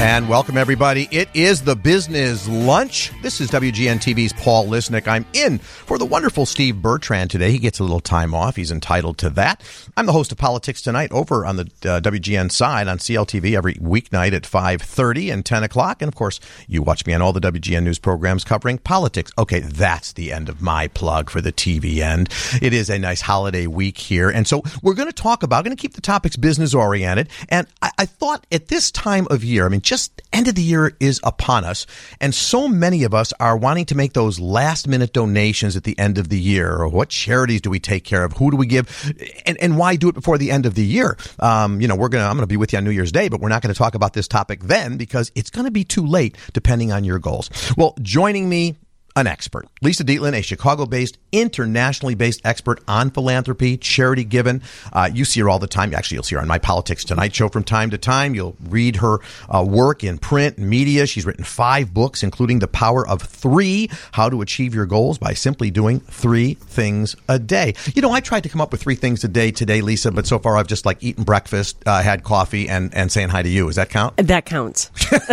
And welcome, everybody. It is the Business Lunch. This is WGN-TV's Paul Lisnick. I'm in for the wonderful Steve Bertrand today. He gets a little time off. He's entitled to that. I'm the host of Politics Tonight over on the WGN side on CLTV every weeknight at 5:30 and 10 o'clock. And, of course, you watch me on all the WGN News programs covering politics. Okay, that's the end of my plug for the TV end. It is a nice holiday week here. And so we're going to keep the topics business-oriented. And I thought at this time of year, just end of the year is upon us, and so many of us are wanting to make those last-minute donations at the end of the year. Or what charities do we take care of? Who do we give? And why do it before the end of the year? I'm going to be with you on New Year's Day, but we're not going to talk about this topic then because it's going to be too late depending on your goals. Well, joining me, an expert. Lisa Dietland, a Chicago-based, internationally based expert on philanthropy, charity given. You see her all the time. Actually, you'll see her on my Politics Tonight show from time to time. You'll read her work in print and media. She's written 5 books, including The Power of 3, How to Achieve Your Goals by Simply Doing 3 Things a Day. I tried to come up with 3 things a day today, Lisa, but so far I've just eaten breakfast, had coffee, and saying hi to you. Does that count? That counts.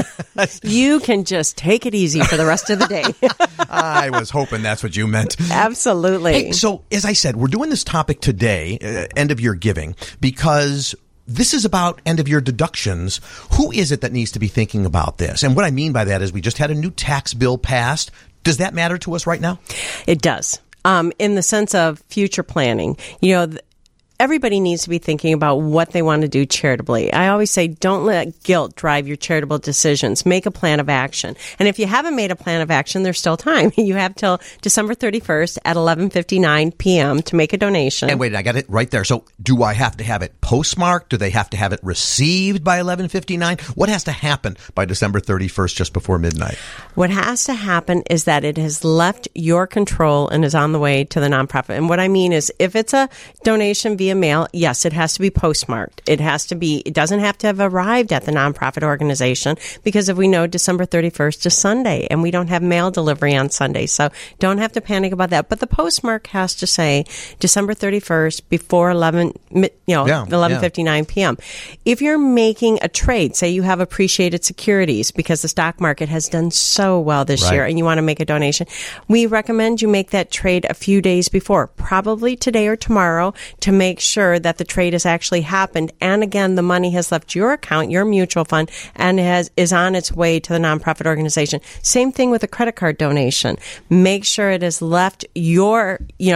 You can just take it easy for the rest of the day. I was hoping that's what you meant. Absolutely. Hey, so, as I said, we're doing this topic today, end of year giving, because this is about end of year deductions. Who is it that needs to be thinking about this? And what I mean by that is we just had a new tax bill passed. Does that matter to us right now? It does. In the sense of future planning, everybody needs to be thinking about what they want to do charitably. I always say, don't let guilt drive your charitable decisions. Make a plan of action. And if you haven't made a plan of action, there's still time. You have till December 31st at 11:59 p.m. to make a donation. And wait, I got it right there. So do I have to have it postmarked? Do they have to have it received by 11:59? What has to happen by December 31st, just before midnight? What has to happen is that it has left your control and is on the way to the nonprofit. And what I mean is, if it's a donation via mail, yes, it has to be postmarked. It doesn't have to have arrived at the nonprofit organization, because if we know December 31st is Sunday and we don't have mail delivery on Sunday, so don't have to panic about that. But the postmark has to say December 31st before 11:59 p.m. If you're making a trade, say you have appreciated securities because the stock market has done so well this year and you want to make a donation, we recommend you make that trade a few days before, probably today or tomorrow, to make sure that the trade has actually happened. And again, the money has left your account, your mutual fund, and is on its way to the nonprofit organization. Same thing with a credit card donation. Make sure it has left your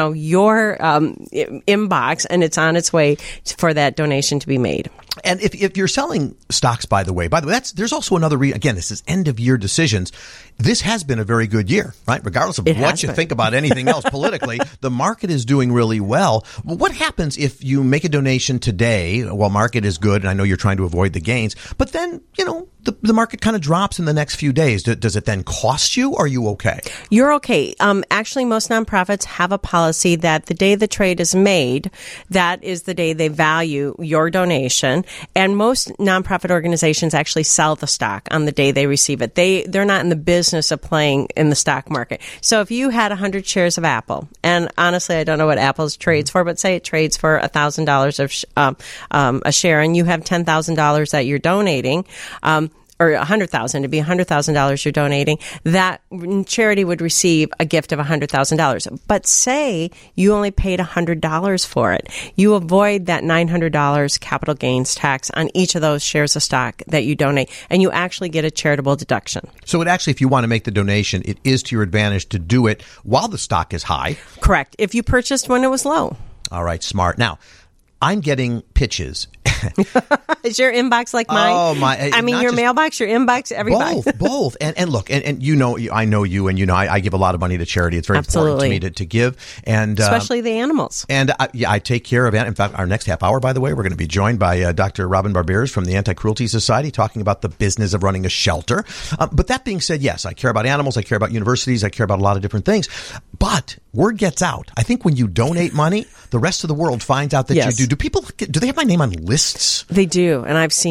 inbox and it's on its way for that donation to be made. And if you're selling stocks, by the way, there's also another reason. Again, this is end of year decisions. This has been a very good year, right? Regardless of what you think about anything else politically, the market is doing really well. What happens if you make a donation today while market is good, and I know you're trying to avoid the gains, but then, the market kind of drops in the next few days? Does it then cost you, or are you okay? You're okay. Actually, most nonprofits have a policy that the day the trade is made, that is the day they value your donation. And most nonprofit organizations actually sell the stock on the day they receive it. They're not in the business of playing in the stock market. So if you had 100 shares of Apple, and honestly, I don't know what Apple's trades for, but say it trades for $1,000 of a share, and you have $10,000 that you're donating, or $100,000, to be $100,000 you're donating, that charity would receive a gift of $100,000. But say you only paid $100 for it. You avoid that $900 capital gains tax on each of those shares of stock that you donate, and you actually get a charitable deduction. So it actually, if you want to make the donation, it is to your advantage to do it while the stock is high. Correct. If you purchased when it was low. All right, smart. Now, I'm getting pitches. Is your inbox like mine? Oh, my. I mean, your mailbox, your inbox, everybody. Both. And look, and I know you, and I give a lot of money to charity. It's very important to me to give. And especially the animals. And I take care of it. In fact, our next half hour, by the way, we're going to be joined by Dr. Robin Barberis from the Anti-Cruelty Society, talking about the business of running a shelter. But that being said, yes, I care about animals. I care about universities. I care about a lot of different things. But word gets out. I think when you donate money, the rest of the world finds out that you do. Do they have my name on lists? They do, and I've seen it.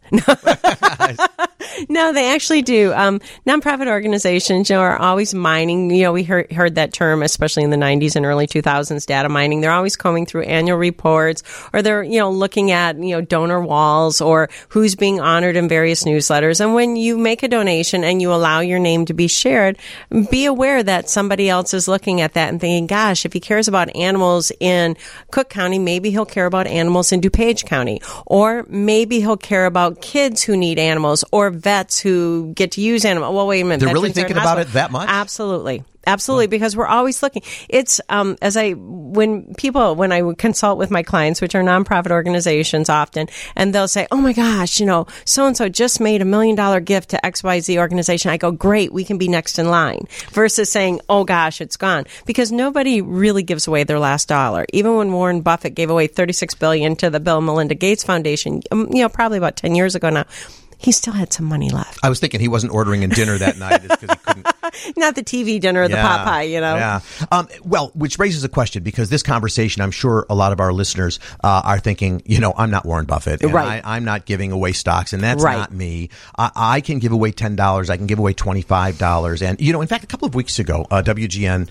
No, they actually do. Nonprofit organizations, are always mining. We heard that term, especially in the 90s and early 2000s, data mining. They're always combing through annual reports, or they're, looking at, donor walls or who's being honored in various newsletters. And when you make a donation and you allow your name to be shared, be aware that somebody else is looking at that and thinking, gosh, if he cares about animals in Cook County, maybe he'll care about animals in DuPage County, or maybe he'll care about kids who need animals or vets who get to use animals. Well, wait a minute. They're really thinking about it that much? Absolutely. Absolutely, because we're always looking. It's when I consult with my clients, which are nonprofit organizations often, and they'll say, "Oh my gosh, so and so just made $1 million gift to XYZ organization." I go, "Great, we can be next in line." Versus saying, "Oh gosh, it's gone," because nobody really gives away their last dollar. Even when Warren Buffett gave away $36 billion to the Bill and Melinda Gates Foundation, probably about 10 years ago now, he still had some money left. I was thinking he wasn't ordering in dinner that night because he couldn't. Not the TV dinner or the pot pie, Yeah. Well, which raises a question, because this conversation, I'm sure a lot of our listeners are thinking, I'm not Warren Buffett. And right. I'm not giving away stocks, and that's not me. I can give away $10. I can give away $25. And, in fact, a couple of weeks ago, WGN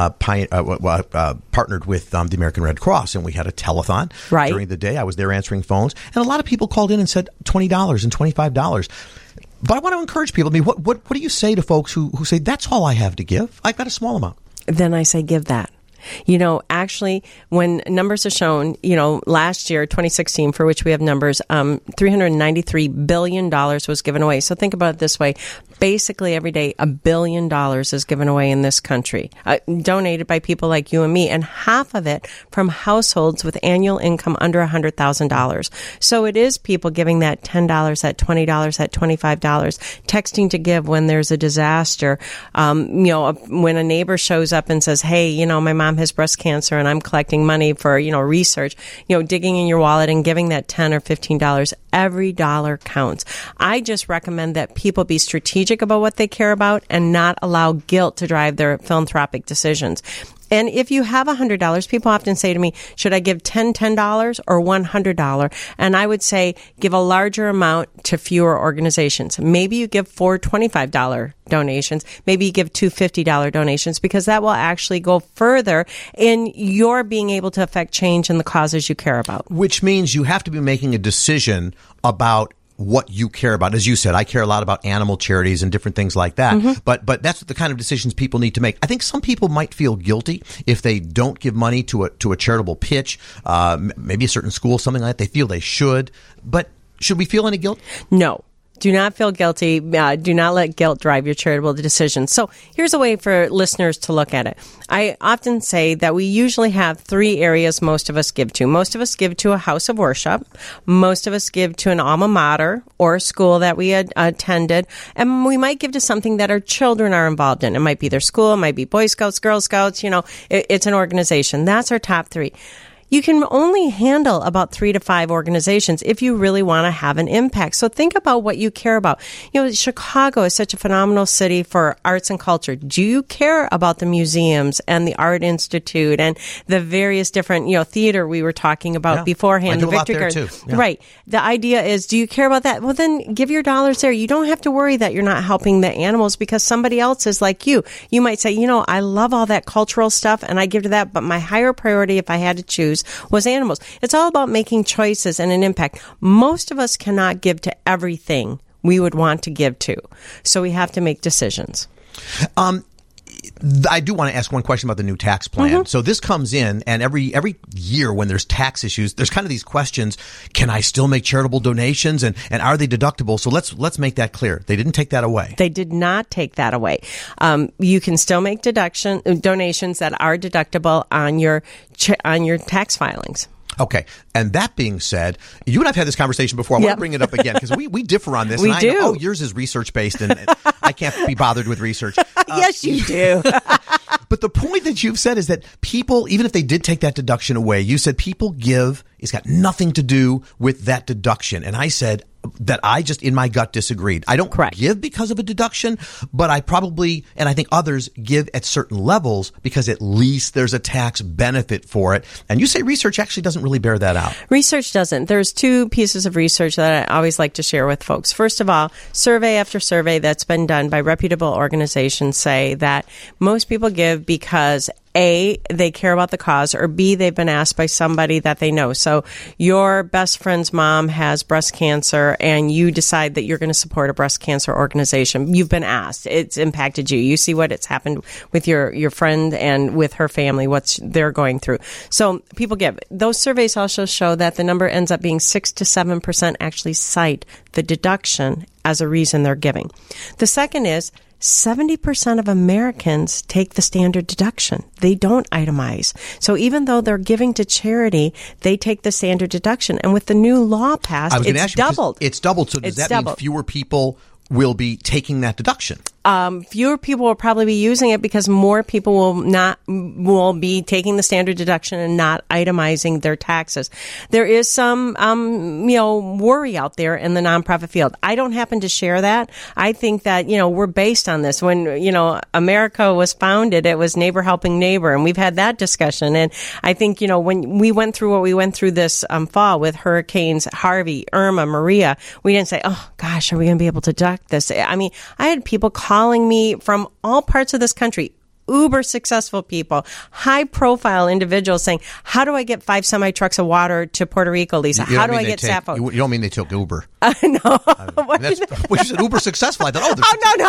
partnered with the American Red Cross, and we had a telethon during the day. I was there answering phones, and a lot of people called in and said $20 and $25. But I want to encourage people. I mean, what do you say to folks who say, that's all I have to give? I've got a small amount. Then I say, give that. Actually, when numbers are shown, last year, 2016, for which we have numbers, $393 billion was given away. So think about it this way. Basically, every day, $1 billion is given away in this country, donated by people like you and me, and half of it from households with annual income under $100,000. So it is people giving that $10, that $20, that $25, texting to give when there's a disaster. When a neighbor shows up and says, "Hey, my mom has breast cancer and I'm collecting money for, research," digging in your wallet and giving that $10 or $15. Every dollar counts. I just recommend that people be strategic about what they care about and not allow guilt to drive their philanthropic decisions. And if you have $100, people often say to me, should I give $10 or $100? And I would say give a larger amount to fewer organizations. Maybe you give 4 $25 donations. Maybe you give 2 $50 donations, because that will actually go further in your being able to affect change in the causes you care about. Which means you have to be making a decision about what you care about. As you said, I care a lot about animal charities and different things like that. Mm-hmm. But that's the kind of decisions people need to make. I think some people might feel guilty if they don't give money to a charitable pitch, maybe a certain school, something like that. They feel they should. But should we feel any guilt? No. Do not feel guilty. Do not let guilt drive your charitable decisions. So here's a way for listeners to look at it. I often say that we usually have 3 areas most of us give to. Most of us give to a house of worship. Most of us give to an alma mater or a school that we attended. And we might give to something that our children are involved in. It might be their school. It might be Boy Scouts, Girl Scouts. It's an organization. That's our top 3. You can only handle about 3 to 5 organizations if you really want to have an impact. So think about what you care about. Chicago is such a phenomenal city for arts and culture. Do you care about the museums and the Art Institute and the various different, theater we were talking about beforehand? I do the a lot Victory there Garden. too. Yeah. Right. The idea is, do you care about that? Well, then give your dollars there. You don't have to worry that you're not helping the animals because somebody else is like you. You might say, I love all that cultural stuff and I give to that, but my higher priority, if I had to choose, was animals. It's all about making choices and an impact. Most of us cannot give to everything we would want to give to. So we have to make decisions. I do want to ask one question about the new tax plan. Mm-hmm. So this comes in, and every year when there's tax issues, there's kind of these questions: can I still make charitable donations, and are they deductible? So let's make that clear. They didn't take that away. They did not take that away. You can still make donations that are deductible on your tax filings. Okay. And that being said, you and I've had this conversation before. I want to bring it up again because we differ on this. We and do. I know, yours is research-based, and I can't be bothered with research. Yes, you do. But the point that you've said is that people, even if they did take that deduction away, you said people give, it's got nothing to do with that deduction. And I said, that I just in my gut disagreed. I don't give because of a deduction, but I probably, and I think others give at certain levels because at least there's a tax benefit for it. And you say research actually doesn't really bear that out. Research doesn't. There's two pieces of research that I always like to share with folks. First of all, survey after survey that's been done by reputable organizations say that most people give because A, they care about the cause, or B, they've been asked by somebody that they know. So your best friend's mom has breast cancer and you decide that you're going to support a breast cancer organization. You've been asked. It's impacted you. You see what it's happened with your friend and with her family, what they're going through. So people give. Those surveys also show that the number ends up being 6 to 7% actually cite the deduction as a reason they're giving. The second is 70% of Americans take the standard deduction. They don't itemize. So even though they're giving to charity, they take the standard deduction. And with the new law passed, it's doubled. It's doubled. So does that mean fewer people will be taking that deduction? Fewer people will probably be using it because more people will be taking the standard deduction and not itemizing their taxes. There is some, worry out there in the nonprofit field. I don't happen to share that. I think that, we're based on this. When, America was founded, it was neighbor helping neighbor, and we've had that discussion. And I think, when we went through what we went through this fall with hurricanes Harvey, Irma, Maria, we didn't say, oh gosh, are we going to be able to deduct this? I mean, I had people calling me from all parts of this country, uber successful people, high profile individuals saying, how do I get 5 semi-trucks of water to Puerto Rico, Lisa? How do I get Sappho? You don't mean they took Uber? No. When you said uber successful, I thought,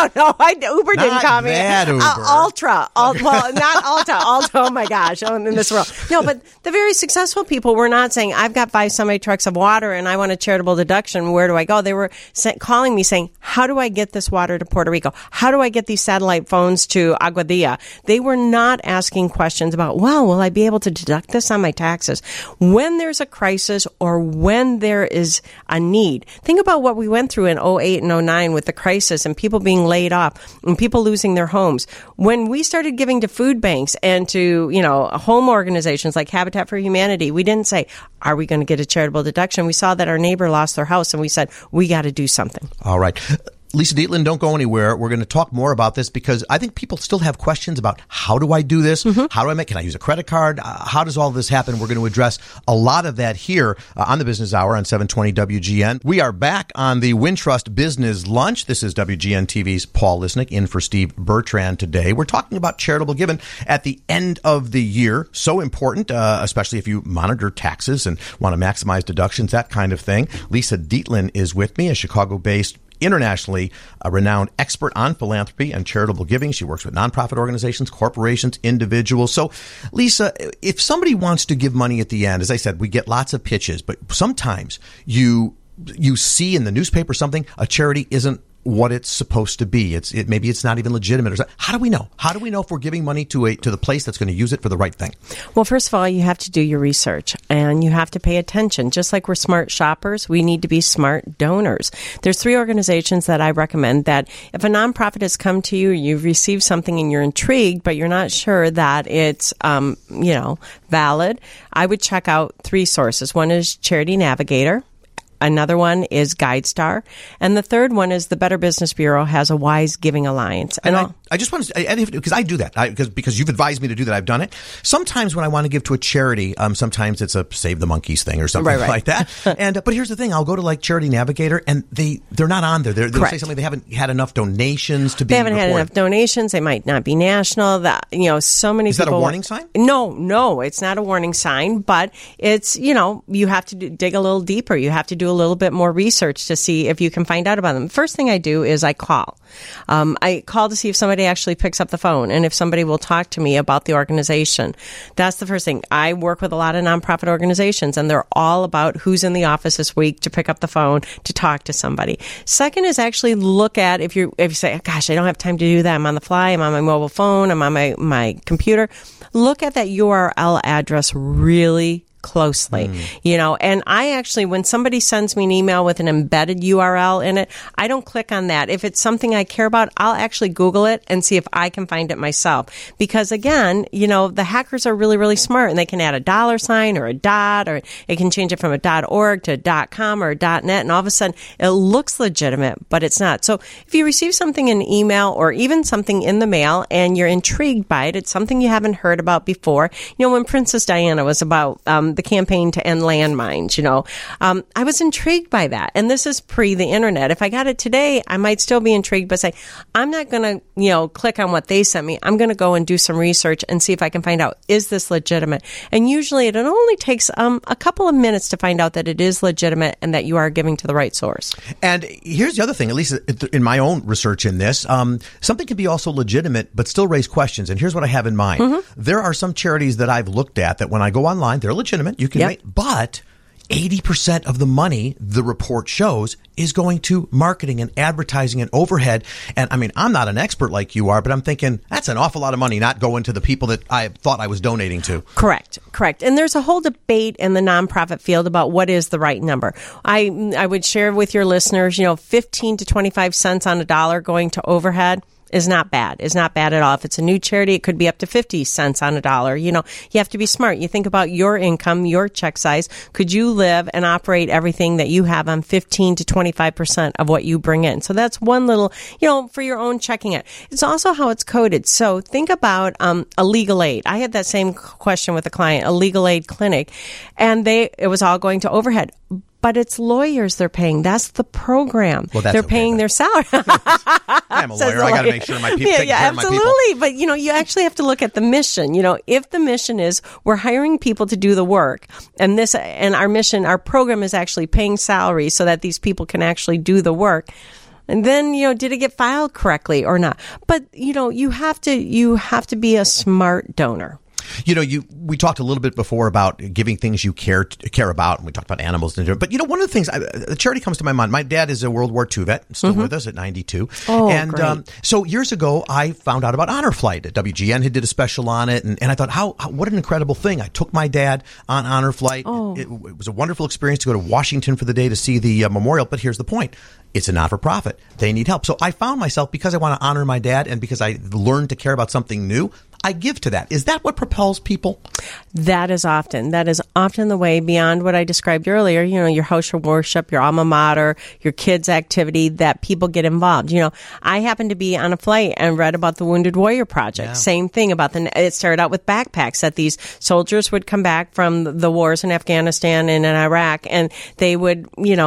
no. Uber didn't call me. Not that Uber. Ultra. Well, not Alta. Alta, oh my gosh, in this world. No, but the very successful people were not saying, I've got 5 semi-trucks of water and I want a charitable deduction. Where do I go? They were calling me saying, how do I get this water to Puerto Rico? How do I get these satellite phones to Aguadilla? They were not asking questions about, well, will I be able to deduct this on my taxes? When there's a crisis or when there is a need. Think about what we went through in 2008 and 2009 with the crisis and people being laid off and people losing their homes. When we started giving to food banks and to, home organizations like Habitat for Humanity, we didn't say, are we going to get a charitable deduction? We saw that our neighbor lost their house and we said, we got to do something. All right. Lisa Dietland, don't go anywhere. We're going to talk more about this because I think people still have questions about how do I do this? Mm-hmm. How do can I use a credit card? How does all this happen? We're going to address a lot of that here on the Business Hour on 720 WGN. We are back on the Wintrust Business Lunch. This is WGN TV's Paul Lisnick in for Steve Bertrand today. We're talking about charitable giving at the end of the year. So important, especially if you monitor taxes and want to maximize deductions, that kind of thing. Lisa Dietland is with me, a Chicago-based internationally renowned expert on philanthropy and charitable giving. She works with nonprofit organizations, corporations, individuals. So, Lisa, if somebody wants to give money at the end, as I said, we get lots of pitches, but sometimes you see in the newspaper something, a charity isn't what it's supposed to be. Maybe it's not even legitimate. Or something. How do we know? How do we know if we're giving money to the place that's going to use it for the right thing? Well, first of all, you have to do your research and you have to pay attention. Just like we're smart shoppers, we need to be smart donors. There's 3 organizations that I recommend that if a nonprofit has come to you, you've received something and you're intrigued, but you're not sure that it's, valid, I would check out 3 sources. One is Charity Navigator. Another one is GuideStar. And the third one is the Better Business Bureau has a Wise Giving Alliance. And I just want to, because I do that, because you've advised me to do that, I've done it. Sometimes when I want to give to a charity, sometimes it's a Save the Monkeys thing or something like that. But here's the thing, I'll go to like Charity Navigator and they're not on there. They'll say something, they haven't had enough donations to be reported. They haven't had enough donations. They might not be national. So many people. Is that a warning sign? No, it's not a warning sign, but it's, you have to dig a little deeper. You have to do a little bit more research to see if you can find out about them. First thing I do is I call. I call to see if somebody actually picks up the phone and if somebody will talk to me about the organization. That's the first thing. I work with a lot of nonprofit organizations and they're all about who's in the office this week to pick up the phone to talk to somebody. Second is actually look at if you say, gosh, I don't have time to do that. I'm on the fly. I'm on my mobile phone. I'm on my computer. Look at that URL address really closely, and I actually, when somebody sends me an email with an embedded URL in it, I don't click on that. If it's something I care about, I'll actually Google it and see if I can find it myself. Because again, the hackers are really, really smart, and they can add a $ or a dot, or it can change it from a .org to a .com or a .net, and all of a sudden it looks legitimate, but it's not. So if you receive something in email or even something in the mail and you're intrigued by it, it's something you haven't heard about before. When Princess Diana was about the campaign to end landmines, I was intrigued by that. And this is pre the internet. If I got it today, I might still be intrigued, but say, I'm not going to, click on what they sent me. I'm going to go and do some research and see if I can find out, is this legitimate? And usually it only takes a couple of minutes to find out that it is legitimate and that you are giving to the right source. And here's the other thing, at least in my own research in this, something can be also legitimate but still raise questions. And here's what I have in mind. There are some charities that I've looked at that when I go online, they're legitimate. You can make, but 80% of the money, the report shows, is going to marketing and advertising and overhead. And I mean, I'm not an expert like you are, but I'm thinking that's an awful lot of money not going to the people that I thought I was donating to. Correct. And there's a whole debate in the nonprofit field about what is the right number. I would share with your listeners, 15 to 25 cents on a dollar going to overhead is not bad. Is not bad at all. If it's a new charity, it could be up to 50 cents on a dollar. You have to be smart. You think about your income, your check size. Could you live and operate everything that you have on 15 to 25% of what you bring in? So that's one little, for your own checking it. It's also how it's coded. So think about a legal aid. I had that same question with a client, a legal aid clinic, and it was all going to overhead. But it's lawyers they're paying. That's the program. Well, they're paying their salary. I'm a lawyer. I got to make sure my people take care of my people. Absolutely. But, you actually have to look at the mission. If the mission is we're hiring people to do the work, and our mission, our program is actually paying salary so that these people can actually do the work. And then, did it get filed correctly or not? But, you have to be a smart donor. We talked a little bit before about giving things you care about, and we talked about animals. But, one of the things, the charity comes to my mind. My dad is a World War II vet, still with us at 92. Oh, and great. So years ago, I found out about Honor Flight. WGN had did a special on it, and I thought, what an incredible thing. I took my dad on Honor Flight. Oh. It was a wonderful experience to go to Washington for the day to see the memorial. But here's the point. It's a not-for-profit. They need help. So I found myself, because I want to honor my dad and because I learned to care about something new, I give to that. Is that what propels people? That is often the way, beyond what I described earlier, your house of worship, your alma mater, your kids' activity, that people get involved. I happened to be on a flight and read about the Wounded Warrior Project. Yeah. Same thing about it started out with backpacks that these soldiers would come back from the wars in Afghanistan and in Iraq, and they would,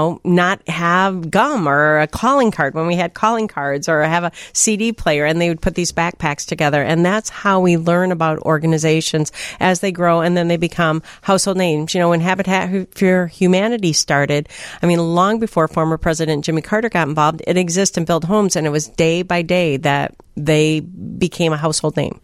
not have gum or a calling card when we had calling cards, or have a CD player, and they would put these backpacks together. And that's how we learn about organizations as they grow, and then they become household names. When Habitat for Humanity started, long before former President Jimmy Carter got involved, it existed and built homes, and it was day by day that they became a household name.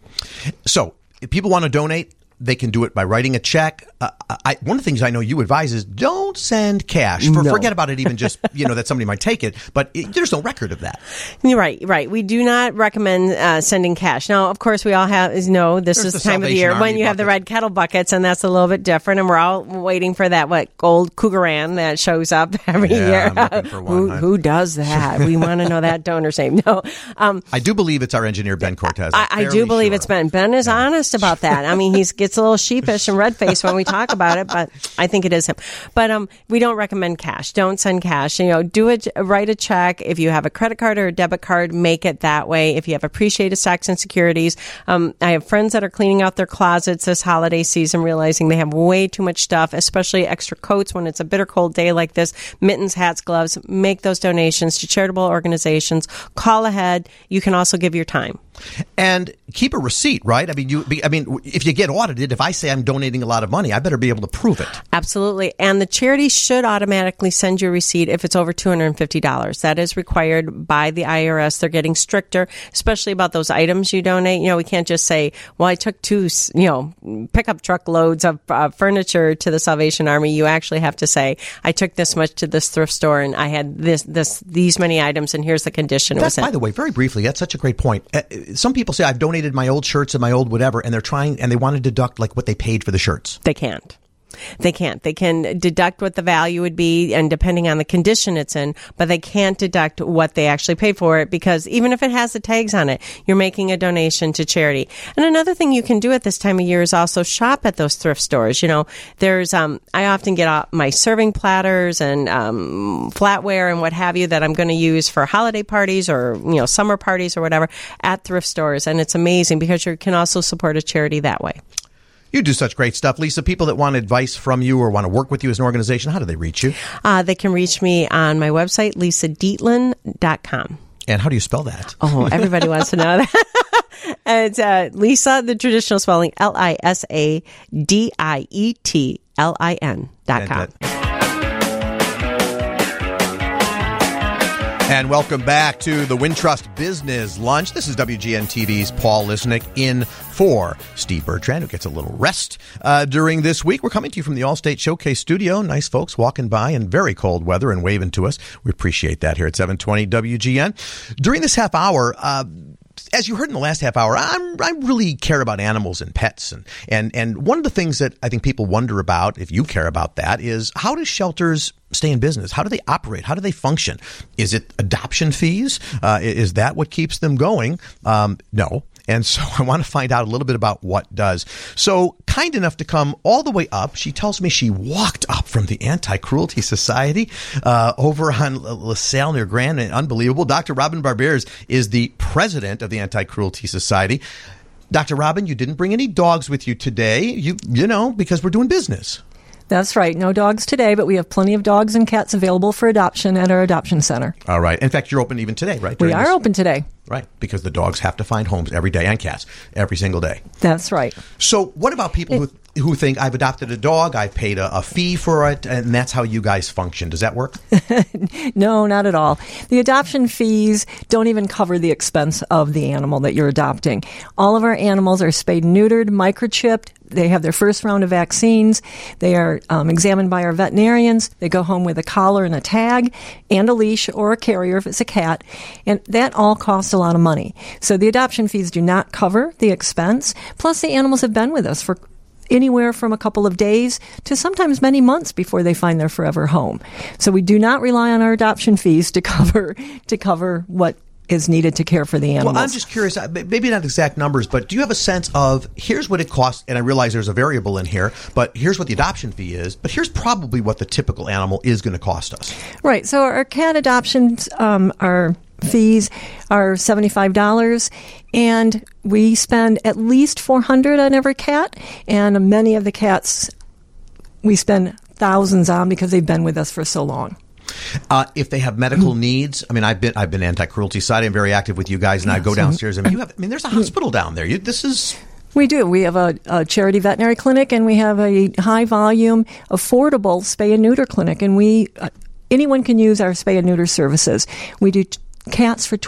So if people want to donate, they can do it by writing a check. One of the things I know you advise is don't send cash. Forget about it, even just, that somebody might take it. But there's no record of that. Right. We do not recommend sending cash. Now, of course, we all this is the time of the year when you have the red kettle buckets, and that's a little bit different. And we're all waiting for that, gold Cougaran that shows up every year. I'm looking for one. Who does that? We want to know that donor's name. No. I do believe it's our engineer, Ben Cortez. I do believe it's Ben. Ben is honest about that. He gets a little sheepish and red-faced when we talk about it, but I think it is him. But we don't recommend cash. Don't send cash. Write a check. If you have a credit card or a debit card, make it that way. If you have appreciated stocks and securities, I have friends that are cleaning out their closets this holiday season, realizing they have way too much stuff, especially extra coats when it's a bitter cold day like this, mittens, hats, gloves. Make those donations to charitable organizations. Call ahead. You can also give your time. And keep a receipt, right? If you get audited, if I say I'm donating a lot of money, I better be able to prove it. Absolutely. And the charity should automatically send you a receipt if it's over $250. That is required by the IRS. They're getting stricter, especially about those items you donate. We can't just say, well, I took 2, pickup truck loads of furniture to the Salvation Army. You actually have to say, I took this much to this thrift store, and I had these many items, and here's the condition it was in. By the way, very briefly, that's such a great point. Some people say I've donated my old shirts and my old whatever, and they want to deduct what they paid for the shirts. They can't. They can't. They can deduct what the value would be, and depending on the condition it's in, but they can't deduct what they actually paid for it, because even if it has the tags on it, you're making a donation to charity. And another thing you can do at this time of year is also shop at those thrift stores. You know, there's I often get out my serving platters and flatware and what have you that I'm going to use for holiday parties or, you know, summer parties or whatever at thrift stores, and it's amazing because you can also support a charity that way. You do such great stuff, Lisa. People that want advice from you or want to work with you as an organization, how do they reach you? They can reach me on my website, lisadietland.com. And how do you spell that? Oh, everybody wants to know that. It's Lisa, the traditional spelling, LISADIETLIN.com. And welcome back to the Wintrust Business Lunch. This is WGN-TV's Paul Lisnick in for Steve Bertrand, who gets a little rest during this week. We're coming to you from the Allstate Showcase Studio. Nice folks walking by in very cold weather and waving to us. We appreciate that here at 720 WGN. During this half hour, as you heard in the last half hour, I really care about animals and pets. And one of the things that I think people wonder about, if you care about that, is how do shelters stay in business? How do they operate? How do they function? Is it adoption fees? Is that what keeps them going? No. And so I want to find out a little bit about what does. So kind enough to come all the way up. She tells me she walked up from the Anti-Cruelty Society over on LaSalle near Grand. And unbelievable. Dr. Robin Barbers is the president of the Anti-Cruelty Society. Dr. Robin, you didn't bring any dogs with you today, you know, because we're doing business. That's right. No dogs today, but we have plenty of dogs and cats available for adoption at our adoption center. All right. In fact, you're open even today, right? We are open today. Right. Because the dogs have to find homes every day, and cats every single day. That's right. So what about people who think I've adopted a dog, I've paid a fee for it, and that's how you guys function? Does that work? No, not at all. The adoption fees don't even cover the expense of the animal that you're adopting. All of our animals are spayed and neutered, microchipped. They have their first round of vaccines. They are examined by our veterinarians. They go home with a collar and a tag and a leash or a carrier if it's a cat. And that all costs a lot of money. So the adoption fees do not cover the expense. Plus, the animals have been with us for anywhere from a couple of days to sometimes many months before they find their forever home. So we do not rely on our adoption fees to cover what is needed to care for the animals. Well, I'm just curious, maybe not exact numbers, but do you have a sense of, here's what it costs, and I realize there's a variable in here, but here's what the adoption fee is, but here's probably what the typical animal is going to cost us. Right. So our cat adoptions, our fees are $75, and we spend at least $400 on every cat, and many of the cats we spend thousands on because they've been with us for so long. If they have medical needs, I mean, I've been Anti-Cruelty Society. I'm very active with you guys, and I go downstairs. I mean, there's a hospital down there. We do. We have a charity veterinary clinic, and we have a high volume, affordable spay and neuter clinic, and anyone can use our spay and neuter services. We do cats for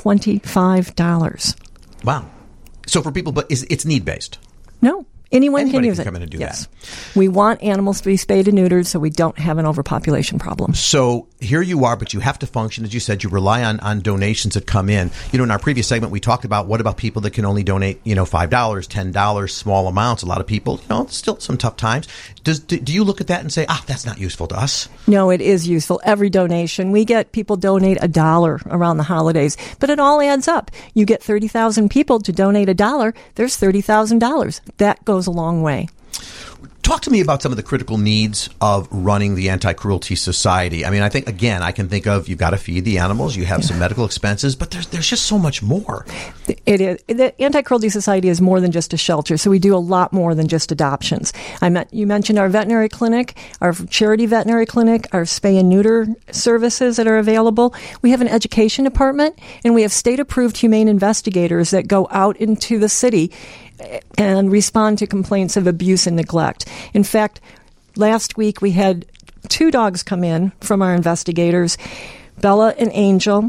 $25. Wow. So for people, but it's need based. No. Anybody can use it. Come in and do that. We want animals to be spayed and neutered so we don't have an overpopulation problem. So here you are, but you have to function. As you said, you rely on donations that come in. You know, in our previous segment, we talked about what about people that can only donate, $5, $10, small amounts. A lot of people, still some tough times. Do you look at that and say, that's not useful to us? No, it is useful. Every donation. We get people donate $1 around the holidays, but it all adds up. You get 30,000 people to donate $1. There's $30,000. That goes a long way. Talk to me about some of the critical needs of running the Anti-Cruelty Society. I mean, I can think of, you've got to feed the animals, you have some medical expenses, but there's just so much more. It is. The Anti-Cruelty Society is more than just a shelter, so we do a lot more than just adoptions. You mentioned our veterinary clinic, our charity veterinary clinic, our spay and neuter services that are available. We have an education department, and we have state-approved humane investigators that go out into the city and respond to complaints of abuse and neglect. In fact, last week we had 2 dogs come in from our investigators, Bella and Angel.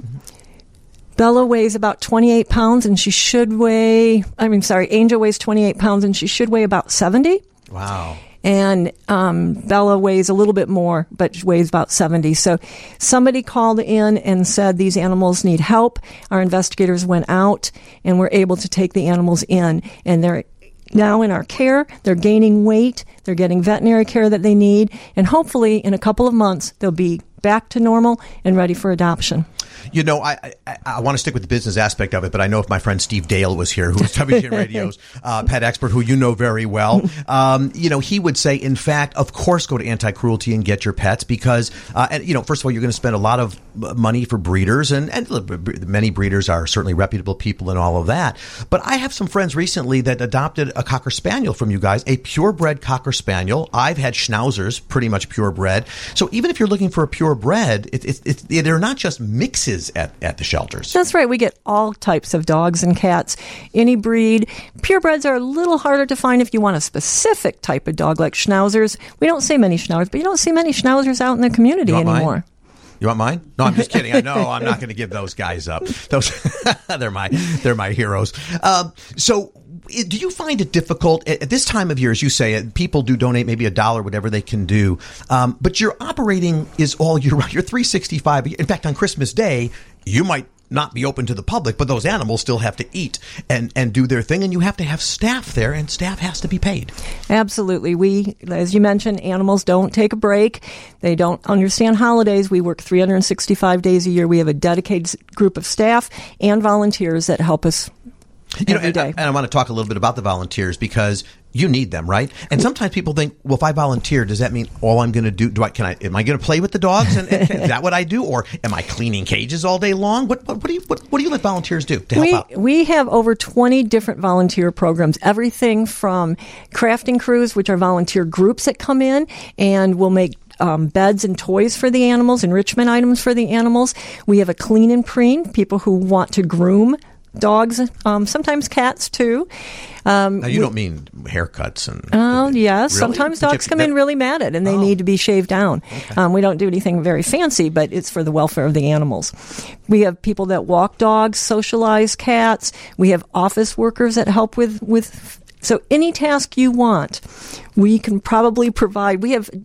Bella weighs about 28 pounds and she should weigh, Angel weighs 28 pounds and she should weigh about 70. Wow. And Bella weighs a little bit more, but weighs about 70. So somebody called in and said these animals need help. Our investigators went out and were able to take the animals in, and they're now in our care. They're gaining weight. They're getting veterinary care that they need. And hopefully in a couple of months, they'll be back to normal and ready for adoption. You know, I want to stick with the business aspect of it, but I know if my friend Steve Dale was here, who is WGN Radio's pet expert, who you know very well, you know, he would say, in fact, of course, go to Anti-Cruelty and get your pets because, and, you know, first of all, you're going to spend a lot of money for breeders, and many breeders are certainly reputable people and all of that. But I have some friends recently that adopted a Cocker Spaniel from you guys, a purebred Cocker Spaniel. I've had Schnauzers, pretty much purebred. So even if you're looking for a purebred, they're not just mixes at the shelters. That's right. We get all types of dogs and cats, any breed. Purebreds are a little harder to find if you want a specific type of dog like Schnauzers. We don't see many Schnauzers, but you don't see many Schnauzers out in the community anymore. Mine? You want mine? No, I'm just kidding. I know I'm not going to give those guys up. Those they're my heroes. So do you find it difficult at this time of year, as you say, people do donate maybe $1, whatever they can do, but your operating is all year round. You're 365. In fact, on Christmas Day, you might not be open to the public, but those animals still have to eat and do their thing, and you have to have staff there, and staff has to be paid. Absolutely. We, as you mentioned, animals don't take a break. They don't understand holidays. We work 365 days a year. We have a dedicated group of staff and volunteers that help us every day. And I want to talk a little bit about the volunteers because you need them, right? And sometimes people think, well, if I volunteer, does that mean all I'm going to do? Am I going to play with the dogs? And is that what I do, or am I cleaning cages all day long? What do you let volunteers do to help out? We have over 20 different volunteer programs. Everything from crafting crews, which are volunteer groups that come in and will make beds and toys for the animals, enrichment items for the animals. We have a clean and preen, people who want to groom dogs, sometimes cats too. Now you don't mean haircuts and... Oh, yes. Really? Sometimes dogs come in really matted and they need to be shaved down. Okay. We don't do anything very fancy, but it's for the welfare of the animals. We have people that walk dogs, socialize cats. We have office workers that help with so any task you want, we can probably provide. We have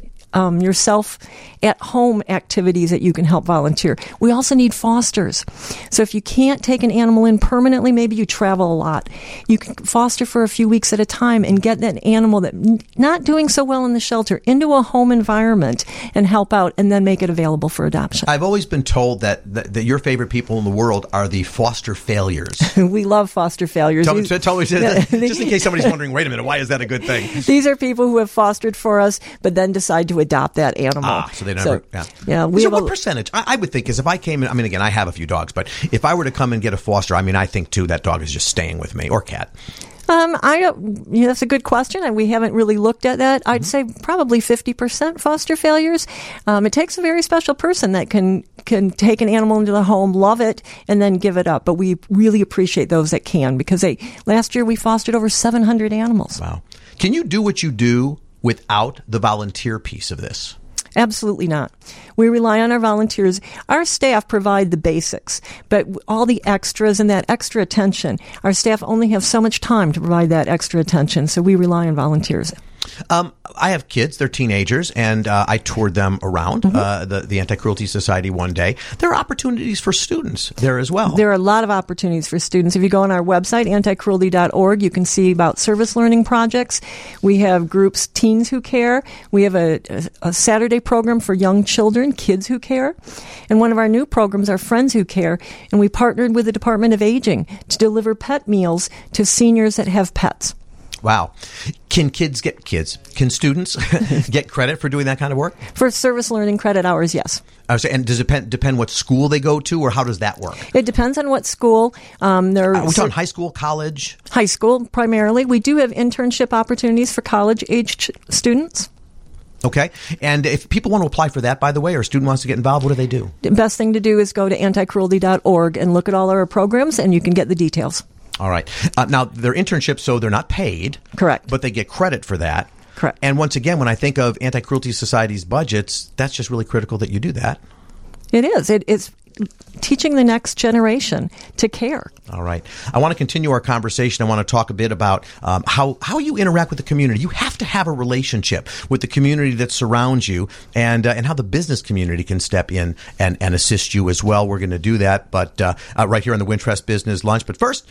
yourself at home activities that you can help volunteer. We also need fosters. So if you can't take an animal in permanently, maybe you travel a lot, you can foster for a few weeks at a time and get that animal that not doing so well in the shelter into a home environment and help out and then make it available for adoption. I've always been told that your favorite people in the world are the foster failures. We love foster failures. Tell me, just in case somebody's wondering, wait a minute, why is that a good thing? These are people who have fostered for us but then decide to adopt that animal. So they never. So what percentage? I would think is if I came in. I mean, again, I have a few dogs, but if I were to come and get a foster, I mean, I think too that dog is just staying with me or cat. I don't. That's a good question, and we haven't really looked at that. I'd say probably 50% foster failures. It takes a very special person that can take an animal into the home, love it, and then give it up. But we really appreciate those that can because last year we fostered over 700 animals. Wow! Can you do what you do without the volunteer piece of this? Absolutely not. We rely on our volunteers. Our staff provide the basics, but all the extras and that extra attention, our staff only have so much time to provide that extra attention, so we rely on volunteers. I have kids, they're teenagers, and I toured them around the Anti-Cruelty Society one day. There are opportunities for students there as well. There are a lot of opportunities for students. If you go on our website, anticruelty.org, you can see about service learning projects. We have groups, Teens Who Care. We have a Saturday program for young children, Kids Who Care. And one of our new programs are Friends Who Care, and we partnered with the Department of Aging to deliver pet meals to seniors that have pets. Wow. Can students get credit for doing that kind of work? For service learning credit hours, yes. And does it depend what school they go to, or how does that work? It depends on what school. Are we talking high school, college? High school, primarily. We do have internship opportunities for college-aged students. Okay. And if people want to apply for that, by the way, or a student wants to get involved, what do they do? The best thing to do is go to anticruelty.org and look at all our programs, and you can get the details. All right. Now, they're internships, so they're not paid. Correct. But they get credit for that. Correct. And once again, when I think of Anti-Cruelty Society's budgets, that's just really critical that you do that. It is. It's teaching the next generation to care. All right. I want to continue our conversation. I want to talk a bit about how you interact with the community. You have to have a relationship with the community that surrounds you, and how the business community can step in and assist you as well. We're going to do that, but right here on the Wintrust Business Lunch. But first,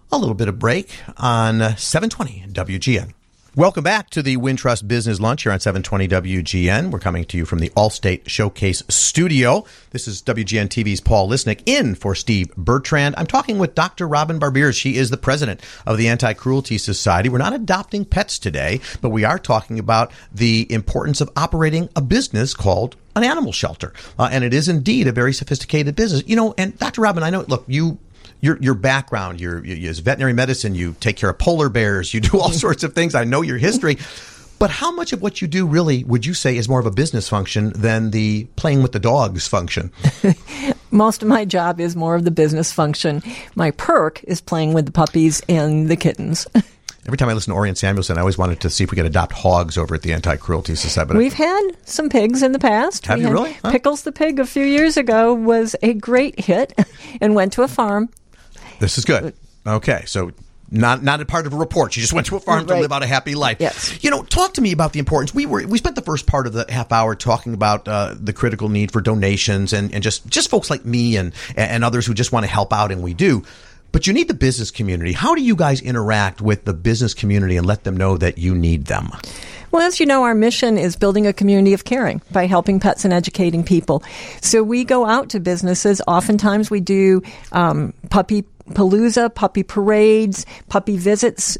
a little bit of break on 720 WGN. Welcome back to the Wintrust Business Lunch here on 720 WGN. We're coming to you from the Allstate Showcase Studio. This is WGN TV's Paul Lisnick in for Steve Bertrand. I'm talking with Dr. Robin Barbier. She is the president of the Anti-Cruelty Society. We're not adopting pets today, but we are talking about the importance of operating a business called an animal shelter. And it is indeed a very sophisticated business. You know, and Dr. Robin, I know, look, your background, you use veterinary medicine, you take care of polar bears, you do all sorts of things. I know your history. But how much of what you do really would you say is more of a business function than the playing with the dogs function? Most of my job is more of the business function. My perk is playing with the puppies and the kittens. Every time I listen to Orion Samuelson, I always wanted to see if we could adopt hogs over at the Anti-Cruelty Society. But we've had some pigs in the past. Have you really? Huh? Pickles the pig a few years ago was a great hit and went to a farm. This is good. Okay, so not a part of a report. She just went to a farm to live out a happy life. Yes. You know, talk to me about the importance. We spent the first part of the half hour talking about the critical need for donations and just folks like me and others who just want to help out, and we do. But you need the business community. How do you guys interact with the business community and let them know that you need them? Well, as you know, our mission is building a community of caring by helping pets and educating people. So we go out to businesses. Oftentimes we do puppy palooza, puppy parades, puppy visits.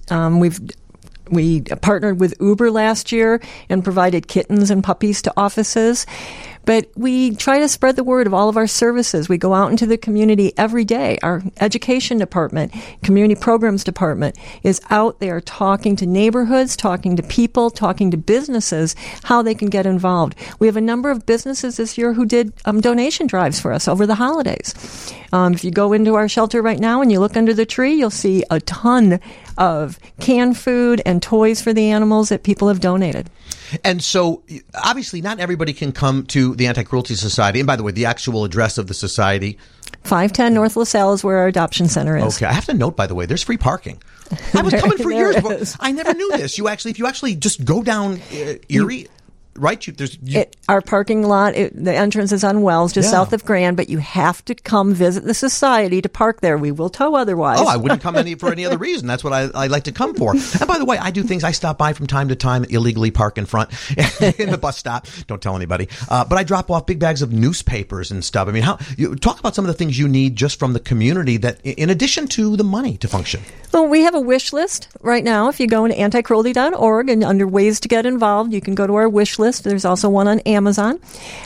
We partnered with Uber last year and provided kittens and puppies to offices. But we try to spread the word of all of our services. We go out into the community every day. Our education department, community programs department is out there talking to neighborhoods, talking to people, talking to businesses, how they can get involved. We have a number of businesses this year who did donation drives for us over the holidays. If you go into our shelter right now and you look under the tree, you'll see a ton of canned food and toys for the animals that people have donated. And so, obviously, not everybody can come to the Anti-Cruelty Society. And by the way, the actual address of the society? 510 North LaSalle is where our adoption center is. Okay. I have to note, by the way, there's free parking. I was coming for years. I never knew this. If you actually just go down Erie... Right? Our parking lot, the entrance is on Wells, just south of Grand, but you have to come visit the society to park there. We will tow otherwise. Oh, I wouldn't come for any other reason. That's what I like to come for. And by the way, I do things. I stop by from time to time, illegally park in front in the bus stop. Don't tell anybody. But I drop off big bags of newspapers and stuff. I mean, talk about some of the things you need just from the community that, in addition to the money to function. Well, we have a wish list right now. If you go into anticruelty.org and under ways to get involved, you can go to our wish list. There's also one on Amazon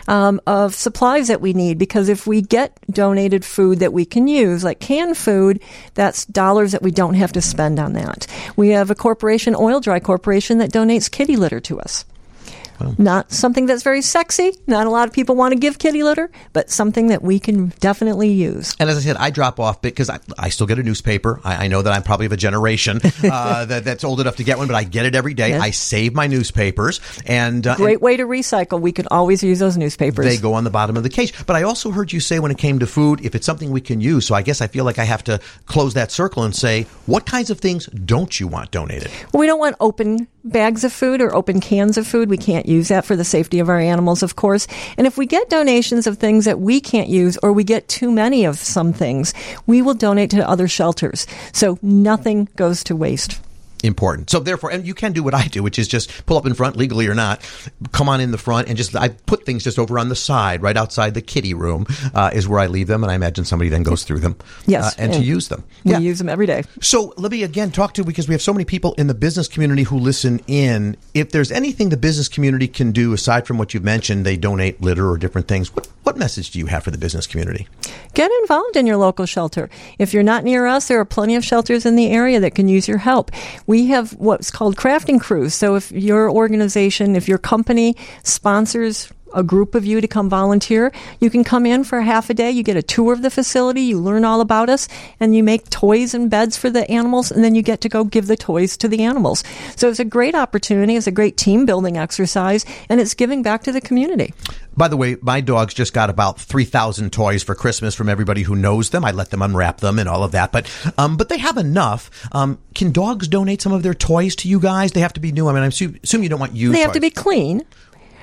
of supplies that we need, because if we get donated food that we can use, like canned food, that's dollars that we don't have to spend on that. We have a corporation, Oil Dry Corporation, that donates kitty litter to us. Wow. Not something that's very sexy. Not a lot of people want to give kitty litter, but something that we can definitely use. And as I said, I drop off because I still get a newspaper. I know that I'm probably of a generation that's old enough to get one, but I get it every day. Yes. I save my newspapers. Great way to recycle. We can always use those newspapers. They go on the bottom of the cage. But I also heard you say when it came to food, if it's something we can use, so I guess I feel like I have to close that circle and say, what kinds of things don't you want donated? Well, we don't want open bags of food or open cans of food. We can't use that for the safety of our animals, of course. And if we get donations of things that we can't use, or we get too many of some things, we will donate to other shelters. So nothing goes to waste. Important. So therefore, and you can do what I do, which is just pull up in front, legally or not, come on in the front, and I put things just over on the side, right outside the kitty room, is where I leave them, and I imagine somebody then goes through them. Yes. And to use them. We use them every day. So let me again talk to, because we have so many people in the business community who listen in, if there's anything the business community can do, aside from what you've mentioned, they donate litter or different things, what message do you have for the business community? Get involved in your local shelter. If you're not near us, there are plenty of shelters in the area that can use your help. We have what's called crafting crews. So if your organization, if your company sponsors a group of you to come volunteer, you can come in for half a day. You get a tour of the facility. You learn all about us, and you make toys and beds for the animals, and then you get to go give the toys to the animals. So it's a great opportunity. It's a great team building exercise, and it's giving back to the community. By the way, my dogs just got about 3,000 toys for Christmas from everybody who knows them. I let them unwrap them and all of that, but they have enough. Can dogs donate some of their toys to you guys? They have to be new. I mean, I assume you don't want used. They have toys. to be clean.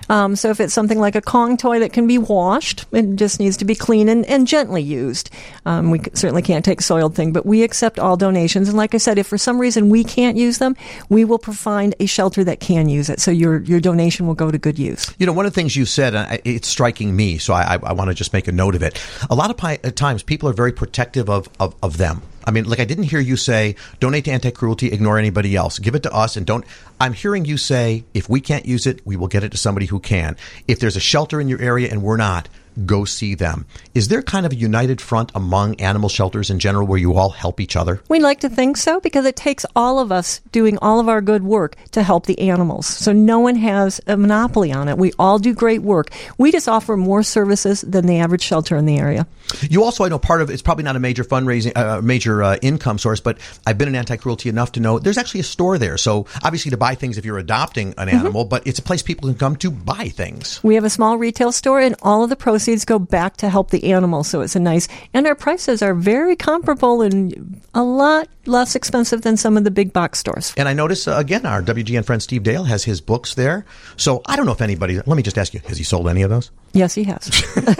So if it's something like a Kong toy that can be washed, it just needs to be clean and gently used. We certainly can't take a soiled thing, but we accept all donations. And like I said, if for some reason we can't use them, we will find a shelter that can use it. So your donation will go to good use. You know, one of the things you said, it's striking me, so I want to just make a note of it. A lot of times people are very protective of them. I mean, like I didn't hear you say, donate to anti-cruelty, ignore anybody else. Give it to us and don't. I'm hearing you say, if we can't use it, we will get it to somebody who can. If there's a shelter in your area and we're not, go see them. Is there kind of a united front among animal shelters in general where you all help each other? We'd like to think so because it takes all of us doing all of our good work to help the animals. So no one has a monopoly on it. We all do great work. We just offer more services than the average shelter in the area. You also, I know part of it's probably not a major fundraising, major income source, but I've been in anti-cruelty enough to know there's actually a store there. So obviously to buy things if you're adopting an animal, but it's a place people can come to buy things. We have a small retail store and all of the proceeds go back to help the animals. So it's and our prices are very comparable and a lot less expensive than some of the big box stores. And I notice, again, our WGN friend Steve Dale has his books there. So I don't know if anybody, let me just ask you, has he sold any of those? Yes, he has.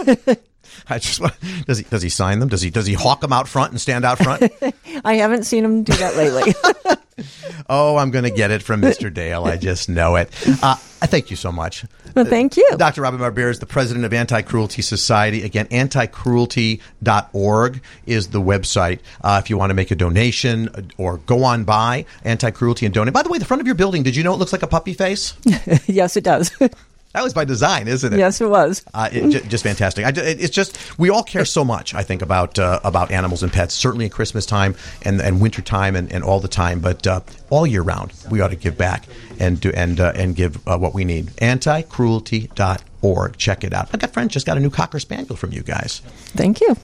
Does he sign them? Does he hawk them out front and stand out front? I haven't seen him do that lately. Oh, I'm going to get it from Mr. Dale. I just know it. I thank you so much. Well, thank you. Dr. Robin Barbier is the president of Anti-Cruelty Society. Again, anticruelty.org is the website if you want to make a donation or go on by Anti-Cruelty and donate. By the way, the front of your building, did you know it looks like a puppy face? Yes, it does. That was by design, isn't it? Yes, it was. Just fantastic. It's just we all care so much, I think, about animals and pets. Certainly at Christmas time and winter time and all the time, but all year round we ought to give back and give what we need. Anticruelty.org. Check it out. I've got friends just got a new Cocker Spaniel from you guys. Thank you.